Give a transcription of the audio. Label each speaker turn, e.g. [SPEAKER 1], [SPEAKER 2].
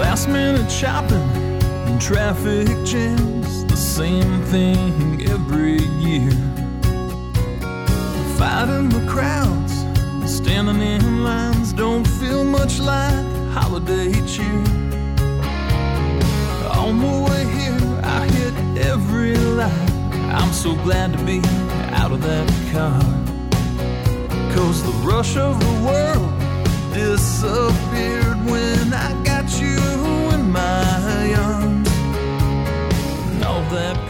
[SPEAKER 1] Last minute shopping and traffic jams, the same thing every year. Fighting the crowds, standing in lines, don't feel much like holiday cheer. On the way here, I hit every light. I'm so glad to be out of that car. 'Cause the rush of the world disappeared when I got you in my arms. And all that